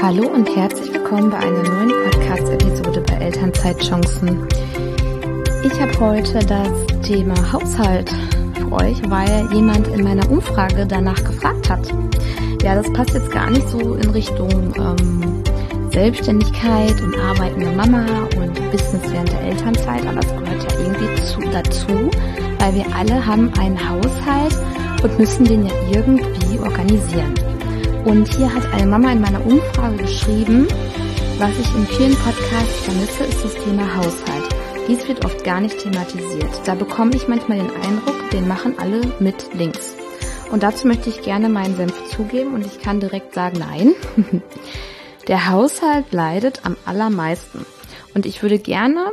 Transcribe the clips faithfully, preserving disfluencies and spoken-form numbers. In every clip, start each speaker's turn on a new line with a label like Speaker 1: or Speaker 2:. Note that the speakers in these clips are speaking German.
Speaker 1: Hallo und herzlich willkommen bei einer neuen Podcast-Episode bei Elternzeitchancen. Ich habe heute das Thema Haushalt für euch, weil jemand in meiner Umfrage danach gefragt hat. Ja, das passt jetzt gar nicht so in Richtung ähm, Selbstständigkeit und arbeitende Mama und Business während der Elternzeit, aber es gehört ja irgendwie zu, dazu, weil wir alle haben einen Haushalt und müssen den ja irgendwie organisieren. Und hier hat eine Mama in meiner Umfrage geschrieben, was ich in vielen Podcasts vermisse, ist das Thema Haushalt. Dies wird oft gar nicht thematisiert. Da bekomme ich manchmal den Eindruck, den machen alle mit links. Und dazu möchte ich gerne meinen Senf zugeben und ich kann direkt sagen, nein. Der Haushalt leidet am allermeisten. Und ich würde gerne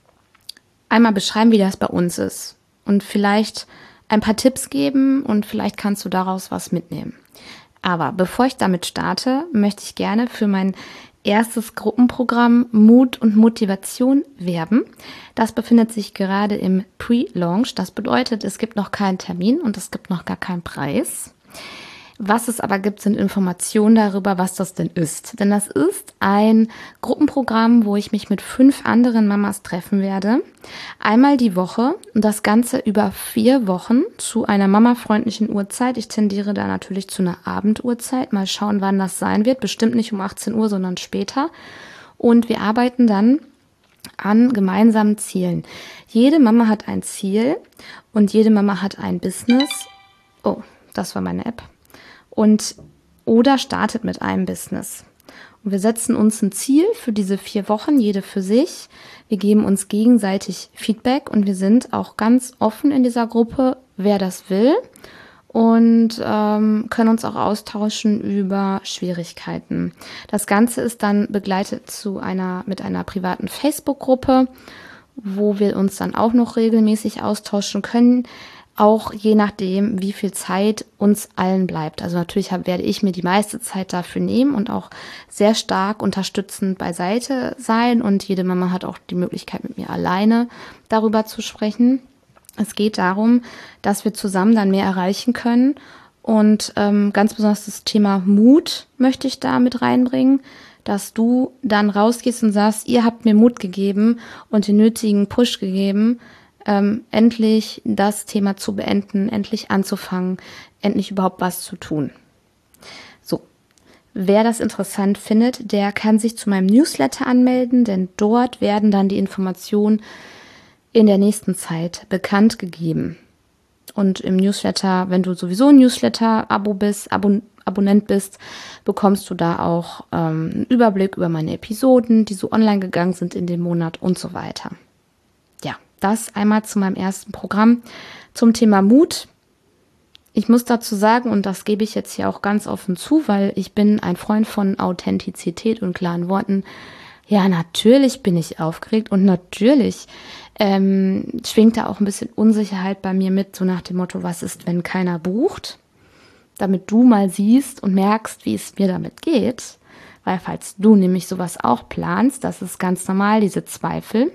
Speaker 1: einmal beschreiben, wie das bei uns ist. Und vielleicht ein paar Tipps geben und vielleicht kannst du daraus was mitnehmen. Aber bevor ich damit starte, möchte ich gerne für mein erstes Gruppenprogramm Mut und Motivation werben. Das befindet sich gerade im Pre-Launch. Das bedeutet, es gibt noch keinen Termin und es gibt noch gar keinen Preis. Was es aber gibt, sind Informationen darüber, was das denn ist. Denn das ist ein Gruppenprogramm, wo ich mich mit fünf anderen Mamas treffen werde. Einmal die Woche und das Ganze über vier Wochen zu einer mamafreundlichen Uhrzeit. Ich tendiere da natürlich zu einer Abenduhrzeit. Mal schauen, wann das sein wird. Bestimmt nicht um achtzehn Uhr, sondern später. Und wir arbeiten dann an gemeinsamen Zielen. Jede Mama hat ein Ziel und jede Mama hat ein Business. Oh, das war meine App. Und oder startet mit einem Business. Und wir setzen uns ein Ziel für diese vier Wochen, jede für sich. Wir geben uns gegenseitig Feedback und wir sind auch ganz offen in dieser Gruppe, wer das will. Und ähm, können uns auch austauschen über Schwierigkeiten. Das Ganze ist dann begleitet zu einer mit einer privaten Facebook-Gruppe, wo wir uns dann auch noch regelmäßig austauschen können. Auch je nachdem, wie viel Zeit uns allen bleibt. Also natürlich hab, werde ich mir die meiste Zeit dafür nehmen und auch sehr stark unterstützend beiseite sein. Und jede Mama hat auch die Möglichkeit, mit mir alleine darüber zu sprechen. Es geht darum, dass wir zusammen dann mehr erreichen können. Und ähm, ganz besonders das Thema Mut möchte ich da mit reinbringen, dass du dann rausgehst und sagst, ihr habt mir Mut gegeben und den nötigen Push gegeben, Ähm, endlich das Thema zu beenden, endlich anzufangen, endlich überhaupt was zu tun. So, wer das interessant findet, der kann sich zu meinem Newsletter anmelden, denn dort werden dann die Informationen in der nächsten Zeit bekannt gegeben. Und im Newsletter, wenn du sowieso ein Newsletter-Abo bist, Abon- Abonnent bist, bekommst du da auch ähm, einen Überblick über meine Episoden, die so online gegangen sind in dem Monat und so weiter. Ja. Das einmal zu meinem ersten Programm zum Thema Mut. Ich muss dazu sagen, und das gebe ich jetzt hier auch ganz offen zu, weil ich bin ein Freund von Authentizität und klaren Worten. Ja, natürlich bin ich aufgeregt und natürlich ähm, schwingt da auch ein bisschen Unsicherheit bei mir mit, so nach dem Motto, was ist, wenn keiner bucht? Damit du mal siehst und merkst, wie es mir damit geht. Weil falls du nämlich sowas auch planst, das ist ganz normal, diese Zweifel.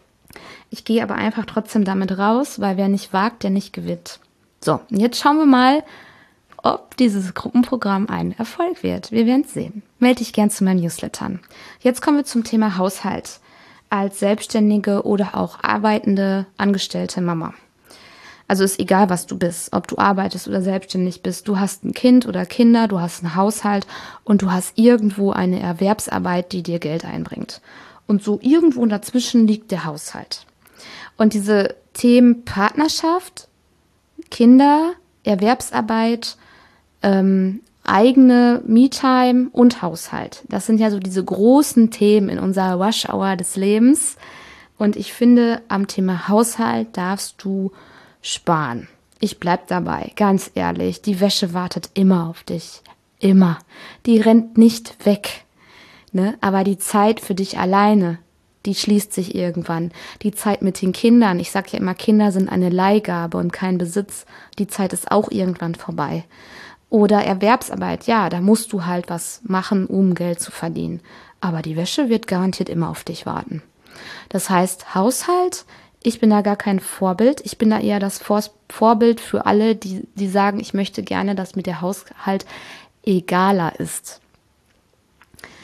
Speaker 1: Ich gehe aber einfach trotzdem damit raus, weil wer nicht wagt, der nicht gewinnt. So, jetzt schauen wir mal, ob dieses Gruppenprogramm ein Erfolg wird. Wir werden es sehen. Melde dich gern zu meinen Newslettern. Jetzt kommen wir zum Thema Haushalt. Als selbstständige oder auch arbeitende, angestellte Mama. Also ist egal, was du bist, ob du arbeitest oder selbstständig bist. Du hast ein Kind oder Kinder, du hast einen Haushalt und du hast irgendwo eine Erwerbsarbeit, die dir Geld einbringt. Und so irgendwo dazwischen liegt der Haushalt. Und diese Themen Partnerschaft, Kinder, Erwerbsarbeit, ähm, eigene Me-Time und Haushalt. Das sind ja so diese großen Themen in unserer Rush-Hour des Lebens. Und ich finde, am Thema Haushalt darfst du sparen. Ich bleib dabei, ganz ehrlich. Die Wäsche wartet immer auf dich. Immer. Die rennt nicht weg. Ne? Aber die Zeit für dich alleine, die schließt sich irgendwann. Die Zeit mit den Kindern, ich sage ja immer, Kinder sind eine Leihgabe und kein Besitz. Die Zeit ist auch irgendwann vorbei. Oder Erwerbsarbeit, ja, da musst du halt was machen, um Geld zu verdienen. Aber die Wäsche wird garantiert immer auf dich warten. Das heißt, Haushalt, ich bin da gar kein Vorbild. Ich bin da eher das Vor- Vorbild für alle, die, die sagen, ich möchte gerne, dass mir der Haushalt egaler ist.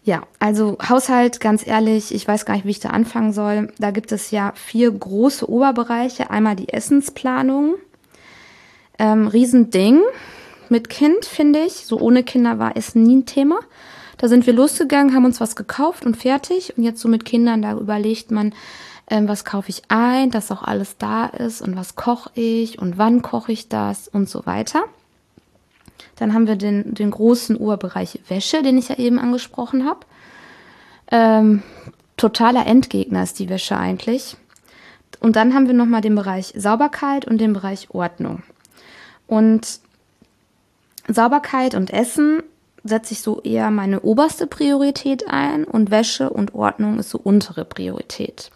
Speaker 1: Ja, also Haushalt, ganz ehrlich, ich weiß gar nicht, wie ich da anfangen soll. Da gibt es ja vier große Oberbereiche. Einmal die Essensplanung. Ähm, Riesending mit Kind, finde ich. So ohne Kinder war Essen nie ein Thema. Da sind wir losgegangen, haben uns was gekauft und fertig. Und jetzt so mit Kindern, da überlegt man, ähm, was kaufe ich ein, dass auch alles da ist und was koche ich und wann koche ich das und so weiter. Dann haben wir den, den großen Oberbereich Wäsche, den ich ja eben angesprochen habe. Ähm, totaler Endgegner ist die Wäsche eigentlich. Und dann haben wir nochmal den Bereich Sauberkeit und den Bereich Ordnung. Und Sauberkeit und Essen setze ich so eher meine oberste Priorität ein und Wäsche und Ordnung ist so untere Priorität.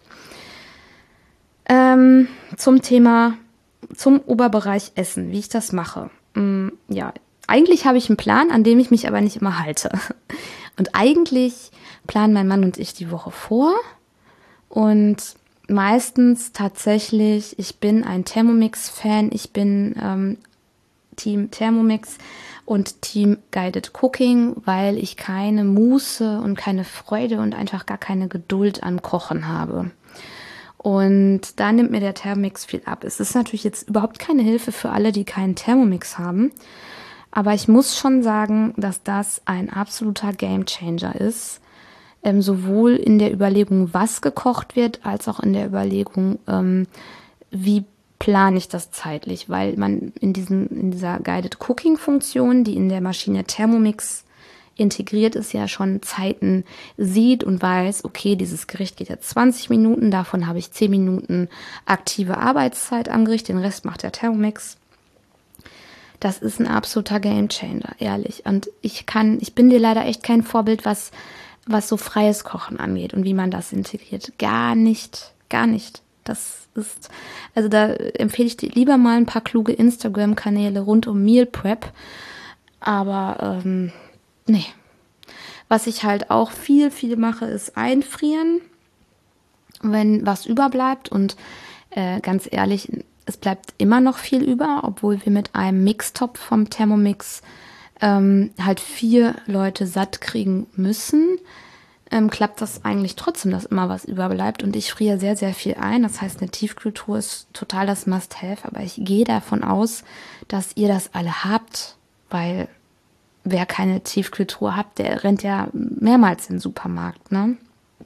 Speaker 1: Ähm, zum Thema, zum Oberbereich Essen, wie ich das mache. Mm, ja, eigentlich habe ich einen Plan, an dem ich mich aber nicht immer halte. Und eigentlich planen mein Mann und ich die Woche vor. Und meistens tatsächlich, ich bin ein Thermomix-Fan, ich bin ähm, Team Thermomix und Team Guided Cooking, weil ich keine Muße und keine Freude und einfach gar keine Geduld an Kochen habe. Und da nimmt mir der Thermomix viel ab. Es ist natürlich jetzt überhaupt keine Hilfe für alle, die keinen Thermomix haben. Aber ich muss schon sagen, dass das ein absoluter Gamechanger ist. Ähm, sowohl in der Überlegung, was gekocht wird, als auch in der Überlegung, ähm, wie plane ich das zeitlich. Weil man in, diesen, in dieser Guided Cooking Funktion, die in der Maschine Thermomix integriert ist, ja schon Zeiten sieht und weiß, okay, dieses Gericht geht jetzt zwanzig Minuten, davon habe ich zehn Minuten aktive Arbeitszeit am Gericht, den Rest macht der Thermomix. Das ist ein absoluter Gamechanger, ehrlich. Und ich kann, ich bin dir leider echt kein Vorbild, was, was so freies Kochen angeht und wie man das integriert. Gar nicht, gar nicht. Das ist, also da empfehle ich dir lieber mal ein paar kluge Instagram-Kanäle rund um Meal Prep. Aber, ähm, nee. Was ich halt auch viel, viel mache, ist einfrieren, wenn was überbleibt. Und äh, ganz ehrlich, es bleibt immer noch viel über, obwohl wir mit einem Mixtopf vom Thermomix ähm, halt vier Leute satt kriegen müssen. Ähm, klappt das eigentlich trotzdem, dass immer was überbleibt. Und ich friere sehr, sehr viel ein. Das heißt, eine Tiefkühltruhe ist total das Must-Have. Aber ich gehe davon aus, dass ihr das alle habt, weil wer keine Tiefkühltruhe hat, der rennt ja mehrmals in den Supermarkt, ne?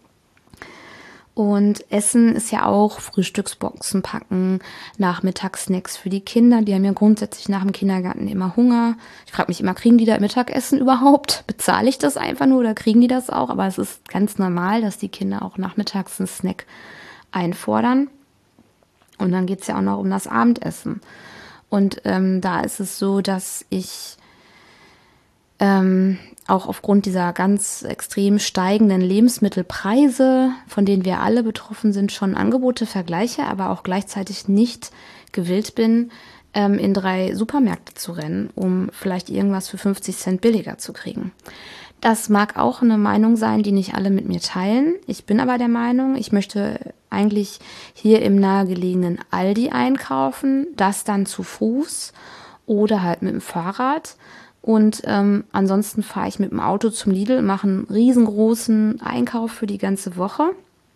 Speaker 1: Und Essen ist ja auch Frühstücksboxen packen, Nachmittagssnacks für die Kinder. Die haben ja grundsätzlich nach dem Kindergarten immer Hunger. Ich frage mich immer, kriegen die da Mittagessen überhaupt? Bezahle ich das einfach nur oder kriegen die das auch? Aber es ist ganz normal, dass die Kinder auch nachmittags einen Snack einfordern. Und dann geht es ja auch noch um das Abendessen. Und ähm, da ist es so, dass ich ähm, auch aufgrund dieser ganz extrem steigenden Lebensmittelpreise, von denen wir alle betroffen sind, schon Angebote vergleiche, aber auch gleichzeitig nicht gewillt bin, ähm, in drei Supermärkte zu rennen, um vielleicht irgendwas für fünfzig Cent billiger zu kriegen. Das mag auch eine Meinung sein, die nicht alle mit mir teilen. Ich bin aber der Meinung, ich möchte eigentlich hier im nahegelegenen Aldi einkaufen, das dann zu Fuß oder halt mit dem Fahrrad. Und ähm, ansonsten fahre ich mit dem Auto zum Lidl, mache einen riesengroßen Einkauf für die ganze Woche.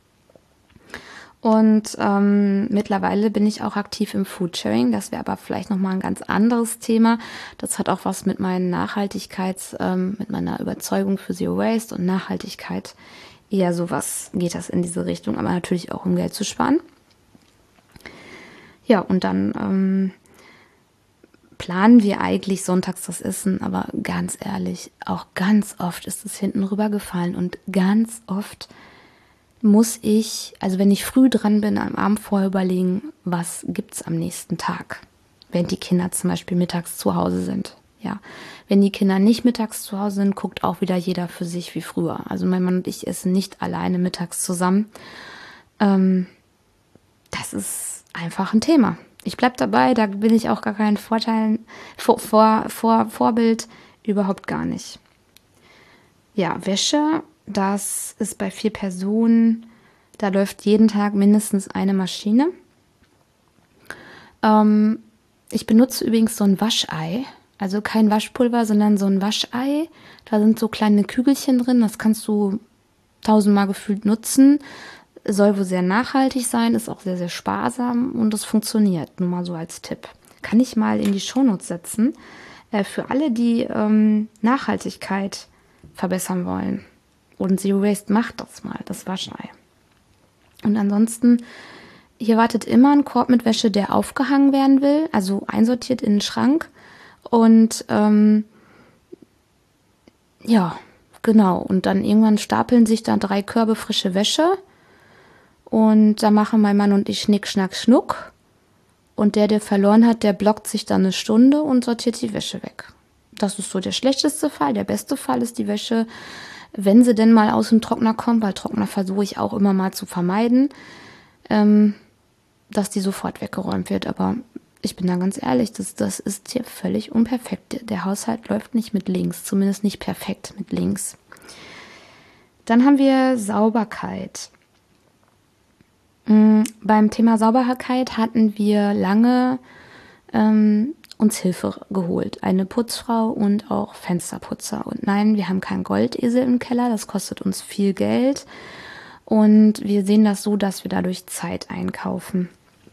Speaker 1: Und ähm, mittlerweile bin ich auch aktiv im Foodsharing. Das wäre aber vielleicht nochmal ein ganz anderes Thema. Das hat auch was mit meinen Nachhaltigkeits, ähm, mit meiner Überzeugung für Zero Waste und Nachhaltigkeit. Eher sowas geht das in diese Richtung, aber natürlich auch um Geld zu sparen. Ja, und dann ähm, planen wir eigentlich sonntags das Essen, aber ganz ehrlich, auch ganz oft ist es hinten rübergefallen und ganz oft muss ich, also wenn ich früh dran bin, am Abend vorher überlegen, was gibt's am nächsten Tag, wenn die Kinder zum Beispiel mittags zu Hause sind. Ja, wenn die Kinder nicht mittags zu Hause sind, guckt auch wieder jeder für sich wie früher. Also mein Mann und ich essen nicht alleine mittags zusammen. Ähm, das ist einfach ein Thema. Ich bleib dabei, da bin ich auch gar kein Vorteil, vor, vor, vor, Vorbild, überhaupt gar nicht. Ja, Wäsche, das ist bei vier Personen, da läuft jeden Tag mindestens eine Maschine. Ähm, ich benutze übrigens so ein Waschei. Also kein Waschpulver, sondern so ein Waschei. Da sind so kleine Kügelchen drin, das kannst du tausendmal gefühlt nutzen. Soll wohl sehr nachhaltig sein, ist auch sehr, sehr sparsam und es funktioniert. Nur mal so als Tipp. Kann ich mal in die Shownotes setzen. Äh, für alle, die ähm, Nachhaltigkeit verbessern wollen. Und Zero Waste, macht das mal, das Waschei. Und ansonsten, hier wartet immer ein Korb mit Wäsche, der aufgehangen werden will, also einsortiert in den Schrank. Und ähm, ja, genau. Und dann irgendwann stapeln sich da drei Körbe frische Wäsche. Und da machen mein Mann und ich Schnick, Schnack, Schnuck. Und der, der verloren hat, der blockt sich dann eine Stunde und sortiert die Wäsche weg. Das ist so der schlechteste Fall. Der beste Fall ist die Wäsche, wenn sie denn mal aus dem Trockner kommt, weil Trockner versuche ich auch immer mal zu vermeiden, ähm, dass die sofort weggeräumt wird. Aber ich bin da ganz ehrlich, das, das ist hier völlig unperfekt. Der Haushalt läuft nicht mit links, zumindest nicht perfekt mit links. Dann haben wir Sauberkeit. Mhm, beim Thema Sauberkeit hatten wir lange ähm, uns Hilfe geholt. Eine Putzfrau und auch Fensterputzer. Und nein, wir haben keinen Goldesel im Keller, das kostet uns viel Geld. Und wir sehen das so, dass wir dadurch Zeit einkaufen.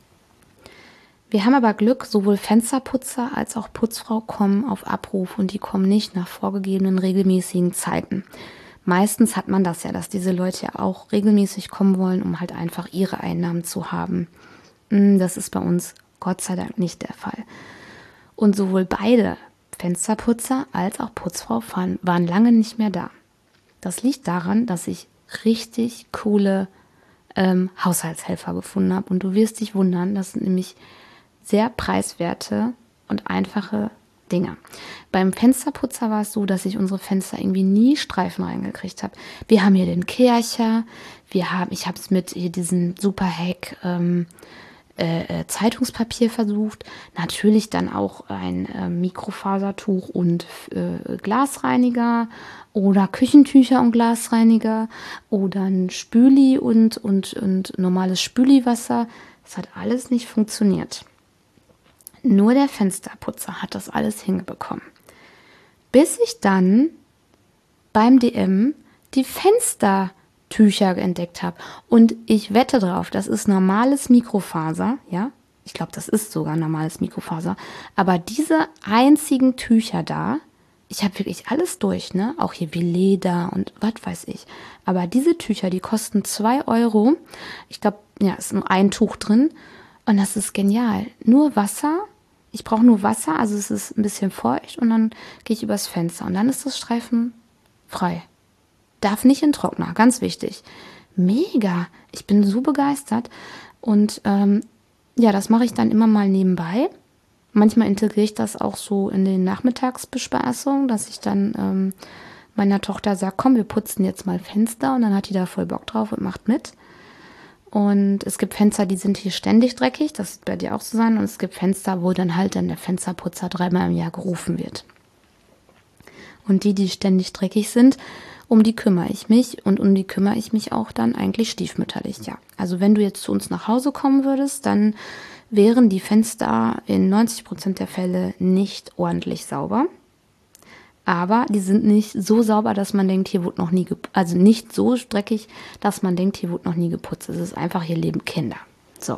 Speaker 1: Wir haben aber Glück, sowohl Fensterputzer als auch Putzfrau kommen auf Abruf und die kommen nicht nach vorgegebenen regelmäßigen Zeiten. Meistens hat man das ja, dass diese Leute ja auch regelmäßig kommen wollen, um halt einfach ihre Einnahmen zu haben. Das ist bei uns Gott sei Dank nicht der Fall. Und sowohl beide Fensterputzer als auch Putzfrau waren lange nicht mehr da. Das liegt daran, dass ich richtig coole ähm, Haushaltshelfer gefunden habe. Und du wirst dich wundern, das sind nämlich sehr preiswerte und einfache Dinge. Beim Fensterputzer war es so, dass ich unsere Fenster irgendwie nie Streifen reingekriegt habe. Wir haben hier den Kercher, wir haben, ich habe es mit hier diesen Superhack ähm, äh, Zeitungspapier versucht, natürlich dann auch ein äh, Mikrofasertuch und äh, Glasreiniger oder Küchentücher und Glasreiniger oder ein Spüli und, und, und normales Spüliwasser. Das hat alles nicht funktioniert. Nur der Fensterputzer hat das alles hingekommen. Bis ich dann beim D M die Fenstertücher entdeckt habe. Und ich wette drauf, das ist normales Mikrofaser, ja. Ich glaube, das ist sogar normales Mikrofaser. Aber diese einzigen Tücher da, ich habe wirklich alles durch, ne? Auch hier wie Leder und was weiß ich. Aber diese Tücher, die kosten zwei Euro. Ich glaube, ja, ist nur ein Tuch drin. Und das ist genial. Nur Wasser. Ich brauche nur Wasser, also es ist ein bisschen feucht und dann gehe ich übers Fenster und dann ist das Streifen frei. Darf nicht in den Trockner, ganz wichtig. Mega, ich bin so begeistert und ähm, ja, das mache ich dann immer mal nebenbei. Manchmal integriere ich das auch so in den Nachmittagsbespaßungen, dass ich dann ähm, meiner Tochter sage, komm, wir putzen jetzt mal Fenster und dann hat die da voll Bock drauf und macht mit. Und es gibt Fenster, die sind hier ständig dreckig, das wird bei dir auch so sein. Und es gibt Fenster, wo dann halt dann der Fensterputzer dreimal im Jahr gerufen wird. Und die, die ständig dreckig sind, um die kümmere ich mich. Und um die kümmere ich mich auch dann eigentlich stiefmütterlich, ja. Also wenn du jetzt zu uns nach Hause kommen würdest, dann wären die Fenster in neunzig Prozent der Fälle nicht ordentlich sauber. Aber die sind nicht so sauber, dass man denkt, hier wurde noch nie geputzt. Also nicht so dreckig, dass man denkt, hier wurde noch nie geputzt. Es ist einfach, hier leben Kinder. So.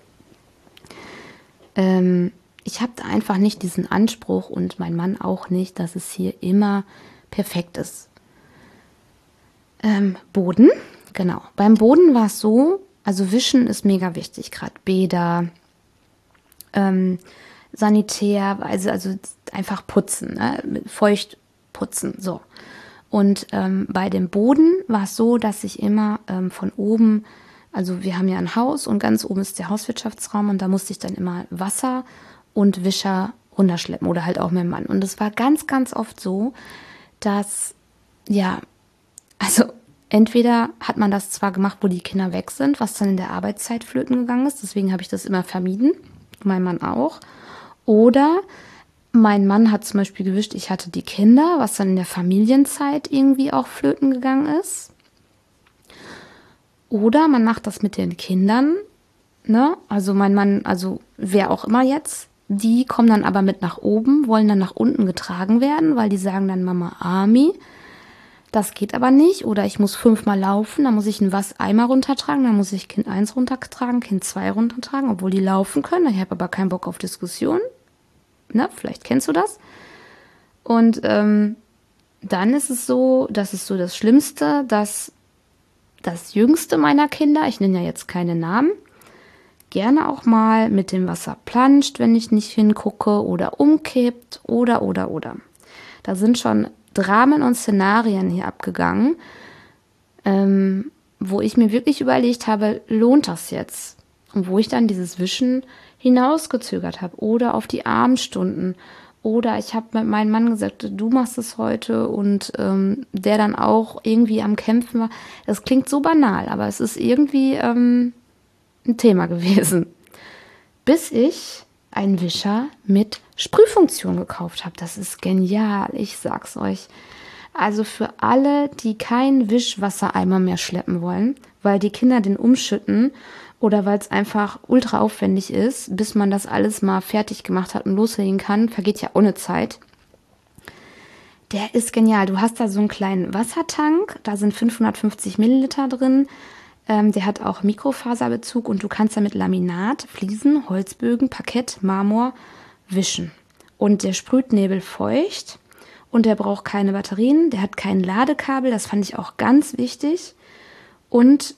Speaker 1: Ähm, ich habe einfach nicht diesen Anspruch und mein Mann auch nicht, dass es hier immer perfekt ist. Ähm, Boden, genau. Beim Boden war es so, also Wischen ist mega wichtig, gerade Bäder, ähm, Sanitär, also, also einfach putzen, ne? Feucht putzen, so. Und ähm, bei dem Boden war es so, dass ich immer ähm, von oben, also wir haben ja ein Haus und ganz oben ist der Hauswirtschaftsraum und da musste ich dann immer Wasser und Wischer runterschleppen oder halt auch mein Mann. Und es war ganz, ganz oft so, dass, ja, also entweder hat man das zwar gemacht, wo die Kinder weg sind, was dann in der Arbeitszeit flöten gegangen ist, deswegen habe ich das immer vermieden, mein Mann auch. Oder mein Mann hat zum Beispiel gewischt, ich hatte die Kinder, was dann in der Familienzeit irgendwie auch flöten gegangen ist. Oder man macht das mit den Kindern, ne? Also mein Mann, also wer auch immer jetzt, die kommen dann aber mit nach oben, wollen dann nach unten getragen werden, weil die sagen dann Mama Ami. Das geht aber nicht. Oder ich muss fünfmal laufen, dann muss ich einen Wasseimer runtertragen, dann muss ich Kind eins runtertragen, Kind zwei runtertragen, obwohl die laufen können. Ich habe aber keinen Bock auf Diskussion. Ne? Vielleicht kennst du das. Und ähm, dann ist es so, das ist so das Schlimmste, dass das jüngste meiner Kinder, ich nenne ja jetzt keine Namen, gerne auch mal mit dem Wasser planscht, wenn ich nicht hingucke, oder umkippt oder, oder, oder. Da sind schon Dramen und Szenarien hier abgegangen, ähm, wo ich mir wirklich überlegt habe, lohnt das jetzt? Und wo ich dann dieses Wischen hinausgezögert habe oder auf die Abendstunden. Oder ich habe mit meinem Mann gesagt, du machst es heute, und ähm, der dann auch irgendwie am Kämpfen war. Das klingt so banal, aber es ist irgendwie ähm, ein Thema gewesen. Bis ich einen Wischer mit Sprühfunktion gekauft habe. Das ist genial, ich sag's euch. Also für alle, die keinen Wischwassereimer mehr schleppen wollen, weil die Kinder den umschütten oder weil es einfach ultra aufwendig ist, bis man das alles mal fertig gemacht hat und loslegen kann, vergeht ja ohne Zeit. Der ist genial. Du hast da so einen kleinen Wassertank, da sind fünfhundertfünfzig Milliliter drin. Ähm, der hat auch Mikrofaserbezug und du kannst damit Laminat, Fliesen, Holzbögen, Parkett, Marmor wischen. Und der sprüht nebelfeucht und der braucht keine Batterien, der hat kein Ladekabel, das fand ich auch ganz wichtig. Und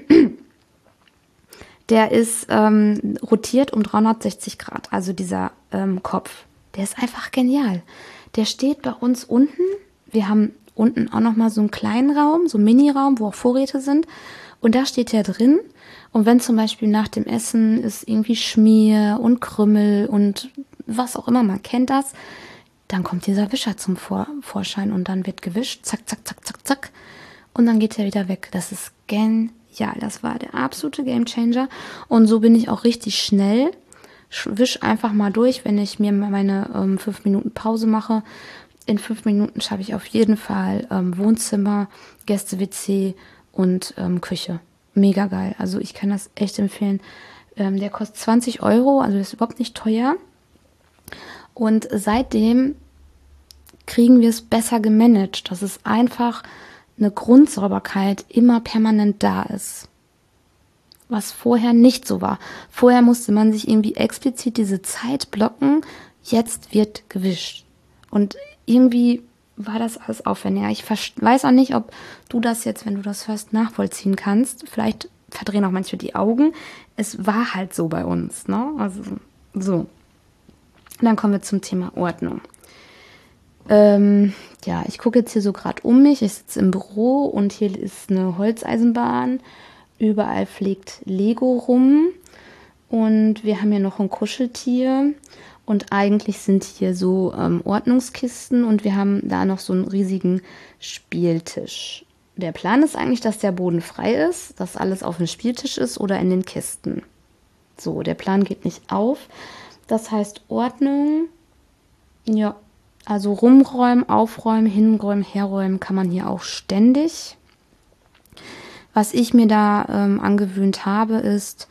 Speaker 1: der ist ähm, rotiert um dreihundertsechzig Grad, also dieser ähm, Kopf. Der ist einfach genial. Der steht bei uns unten. Wir haben unten auch nochmal so einen kleinen Raum, so einen Mini-Raum, wo auch Vorräte sind. Und da steht der drin. Und wenn zum Beispiel nach dem Essen ist irgendwie Schmier und Krümmel und was auch immer, man kennt das, dann kommt dieser Wischer zum Vor- Vorschein und dann wird gewischt, zack, zack, zack, zack, zack. Und dann geht er wieder weg. Das ist genial. Das war der absolute Gamechanger. Und so bin ich auch richtig schnell. Wisch einfach mal durch, wenn ich mir meine ähm, fünf Minuten Pause mache. In fünf Minuten schaffe ich auf jeden Fall ähm, Wohnzimmer, Gäste-W C und ähm, Küche. Mega geil. Also ich kann das echt empfehlen. Ähm, der kostet zwanzig Euro, also ist überhaupt nicht teuer. Und seitdem kriegen wir es besser gemanagt, dass es einfach eine Grundsauberkeit immer permanent da ist. Was vorher nicht so war. Vorher musste man sich irgendwie explizit diese Zeit blocken, jetzt wird gewischt. Und irgendwie war das alles aufwendiger. Ich weiß auch nicht, ob du das jetzt, wenn du das hörst, nachvollziehen kannst. Vielleicht verdrehen auch manche die Augen. Es war halt so bei uns, ne? Also so. Und dann kommen wir zum Thema Ordnung. Ähm, ja, ich gucke jetzt hier so gerade um mich. Ich sitze im Büro und hier ist eine Holzeisenbahn. Überall fliegt Lego rum. Und wir haben hier noch ein Kuscheltier. Und eigentlich sind hier so ähm, Ordnungskisten und wir haben da noch so einen riesigen Spieltisch. Der Plan ist eigentlich, dass der Boden frei ist, dass alles auf dem Spieltisch ist oder in den Kisten. So, der Plan geht nicht auf. Das heißt Ordnung, ja, also rumräumen, aufräumen, hinräumen, herräumen kann man hier auch ständig. Was ich mir da ähm, angewöhnt habe, ist,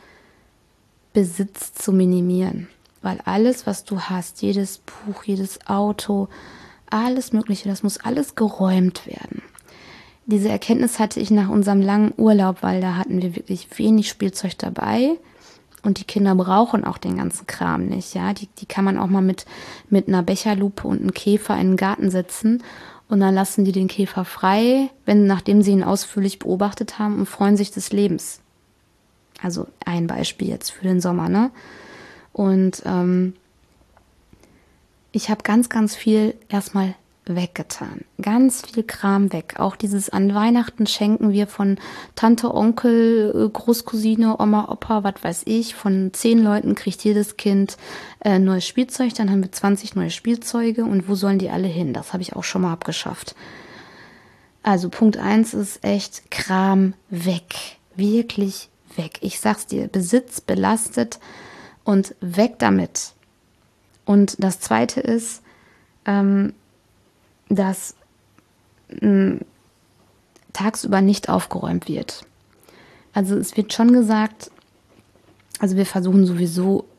Speaker 1: Besitz zu minimieren. Weil alles, was du hast, jedes Buch, jedes Auto, alles Mögliche, das muss alles geräumt werden. Diese Erkenntnis hatte ich nach unserem langen Urlaub, weil da hatten wir wirklich wenig Spielzeug dabei. Und die Kinder brauchen auch den ganzen Kram nicht. Ja, die, die kann man auch mal mit, mit einer Becherlupe und einem Käfer in den Garten setzen. Und dann lassen die den Käfer frei, wenn, nachdem sie ihn ausführlich beobachtet haben, und freuen sich des Lebens. Also ein Beispiel jetzt für den Sommer, ne? Und ähm, ich habe ganz, ganz viel erstmal weggetan. Ganz viel Kram weg. Auch dieses an Weihnachten schenken wir von Tante, Onkel, Großcousine, Oma, Opa, was weiß ich. Von zehn Leuten kriegt jedes Kind äh, neues Spielzeug. Dann haben wir zwanzig neue Spielzeuge. Und wo sollen die alle hin? Das habe ich auch schon mal abgeschafft. Also Punkt eins ist echt Kram weg. Wirklich weg. Ich sag's dir, Besitz belastet. Und weg damit. Und das Zweite ist, ähm, dass mh, tagsüber nicht aufgeräumt wird. Also es wird schon gesagt, also wir versuchen sowieso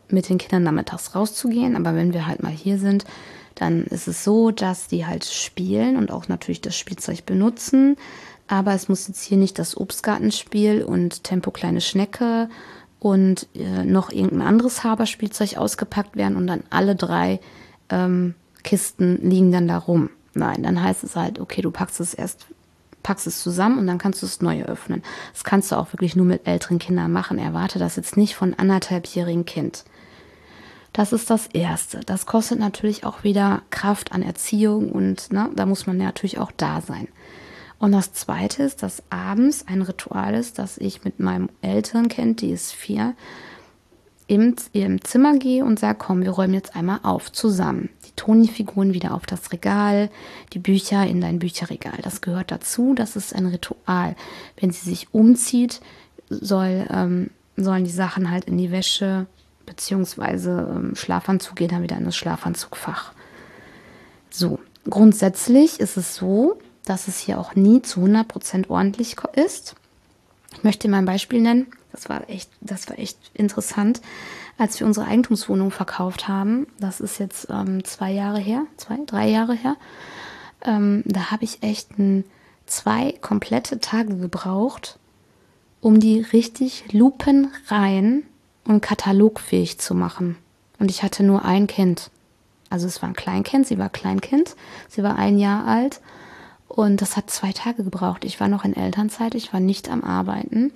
Speaker 1: mit den Kindern nachmittags rauszugehen. Aber wenn wir halt mal hier sind, dann ist es so, dass die halt spielen und auch natürlich das Spielzeug benutzen. Aber es muss jetzt hier nicht das Obstgartenspiel und Tempo kleine Schnecke und äh, noch irgendein anderes Haberspielzeug ausgepackt werden und dann alle drei ähm, Kisten liegen dann da rum. Nein, dann heißt es halt, okay, du packst es erst, packst es zusammen und dann kannst du das Neue öffnen. Das kannst du auch wirklich nur mit älteren Kindern machen. Erwarte das jetzt nicht von anderthalbjährigen Kind. Das ist das Erste. Das kostet natürlich auch wieder Kraft an Erziehung und ne, da muss man ja natürlich auch da sein. Und das Zweite ist, dass abends ein Ritual ist, dass ich mit meinem älteren Kind, die ist vier, im, im Zimmer gehe und sage, komm, wir räumen jetzt einmal auf, zusammen. Die Toni-Figuren wieder auf das Regal, die Bücher in dein Bücherregal. Das gehört dazu, das ist ein Ritual. Wenn sie sich umzieht, soll, ähm, sollen die Sachen halt in die Wäsche beziehungsweise ähm, Schlafanzug gehen dann wieder in das Schlafanzugfach. So, grundsätzlich ist es so, dass es hier auch nie zu hundert Prozent ordentlich ist. Ich möchte mal ein Beispiel nennen. Das war echt, das war echt interessant, als wir unsere Eigentumswohnung verkauft haben. Das ist jetzt ähm, zwei Jahre her, zwei, drei Jahre her. Ähm, da habe ich echt ein, zwei komplette Tage gebraucht, um die richtig lupenrein und katalogfähig zu machen. Und ich hatte nur ein Kind. Also es war ein Kleinkind, sie war Kleinkind, sie war ein Jahr alt und das hat zwei Tage gebraucht. Ich war noch in Elternzeit, ich war nicht am Arbeiten.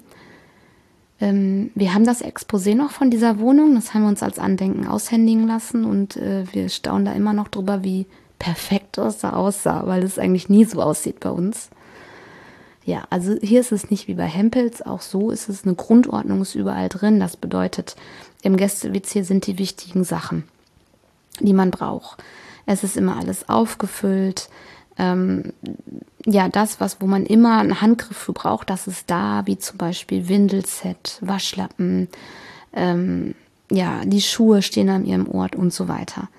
Speaker 1: Ähm, wir haben das Exposé noch von dieser Wohnung, das haben wir uns als Andenken aushändigen lassen und äh, wir staunen da immer noch drüber, wie perfekt das da aussah, weil es eigentlich nie so aussieht bei uns. Ja, also hier ist es nicht wie bei Hempels, auch so ist es, eine Grundordnung ist überall drin. Das bedeutet, im Gäste-W C sind die wichtigen Sachen, die man braucht. Es ist immer alles aufgefüllt. Ähm, ja, das, was, wo man immer einen Handgriff für braucht, das ist da, wie zum Beispiel Windelset, Waschlappen, ähm, ja, die Schuhe stehen an ihrem Ort und so weiter.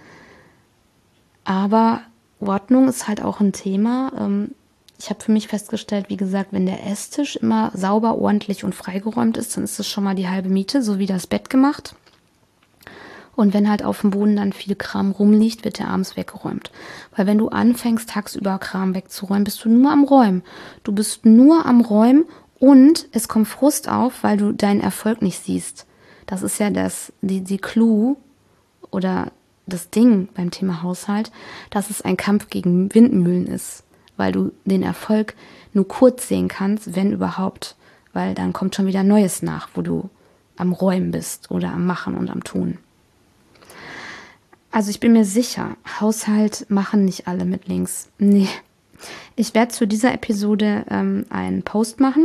Speaker 1: Aber Ordnung ist halt auch ein Thema. Ähm, ich habe für mich festgestellt, wie gesagt, wenn der Esstisch immer sauber, ordentlich und freigeräumt ist, dann ist das schon mal die halbe Miete, so wie das Bett gemacht. Und wenn halt auf dem Boden dann viel Kram rumliegt, wird der abends weggeräumt. Weil wenn du anfängst, tagsüber Kram wegzuräumen, bist du nur am Räumen. Du bist nur am Räumen und es kommt Frust auf, weil du deinen Erfolg nicht siehst. Das ist ja das, die, die Clou oder das Ding beim Thema Haushalt, dass es ein Kampf gegen Windmühlen ist. Weil du den Erfolg nur kurz sehen kannst, wenn überhaupt. Weil dann kommt schon wieder Neues nach, wo du am Räumen bist oder am Machen und am Tun. Also ich bin mir sicher, Haushalt machen nicht alle mit links. Nee. Ich werde zu dieser Episode ähm, einen Post machen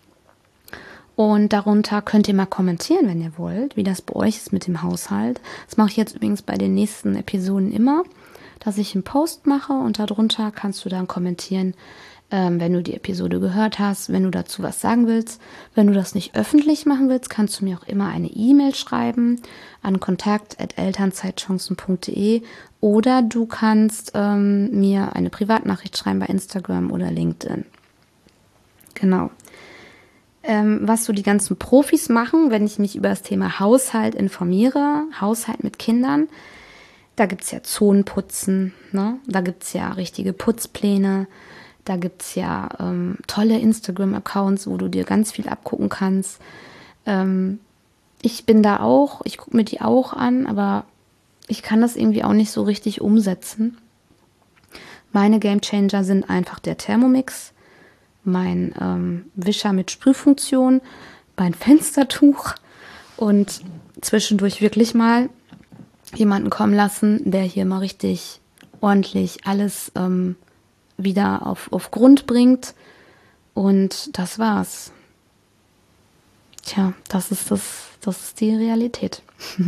Speaker 1: und darunter könnt ihr mal kommentieren, wenn ihr wollt, wie das bei euch ist mit dem Haushalt. Das mache ich jetzt übrigens bei den nächsten Episoden immer, dass ich einen Post mache und darunter kannst du dann kommentieren, ähm, wenn du die Episode gehört hast, wenn du dazu was sagen willst. Wenn du das nicht öffentlich machen willst, kannst du mir auch immer eine E-Mail schreiben an kontakt at elternzeitchancen punkt de oder du kannst ähm, mir eine Privatnachricht schreiben bei Instagram oder LinkedIn. Genau. Ähm, was so die ganzen Profis machen, wenn ich mich über das Thema Haushalt informiere, Haushalt mit Kindern, da gibt es ja Zonenputzen, ne? Da gibt es ja richtige Putzpläne, da gibt es ja ähm, tolle Instagram-Accounts, wo du dir ganz viel abgucken kannst. Ähm, ich bin da auch, ich gucke mir die auch an, aber ich kann das irgendwie auch nicht so richtig umsetzen. Meine Gamechanger sind einfach der Thermomix, mein ähm, Wischer mit Sprühfunktion, mein Fenstertuch und zwischendurch wirklich mal jemanden kommen lassen, der hier mal richtig ordentlich alles ähm, wieder auf, auf Grund bringt. Und das war's. Tja, das ist das, das ist die Realität.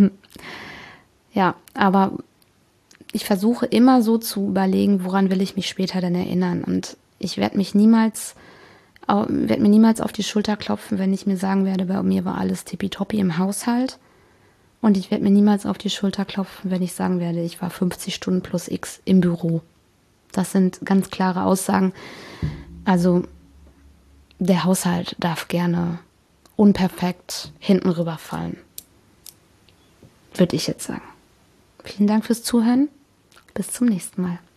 Speaker 1: Ja, aber ich versuche immer so zu überlegen, woran will ich mich später denn erinnern. Und ich werde mich niemals, werde mir niemals auf die Schulter klopfen, wenn ich mir sagen werde, bei mir war alles tippitoppi im Haushalt. Und ich werde mir niemals auf die Schulter klopfen, wenn ich sagen werde, ich war fünfzig Stunden plus X im Büro. Das sind ganz klare Aussagen. Also der Haushalt darf gerne unperfekt hinten rüberfallen. würde ich jetzt sagen. Vielen Dank fürs Zuhören. Bis zum nächsten Mal.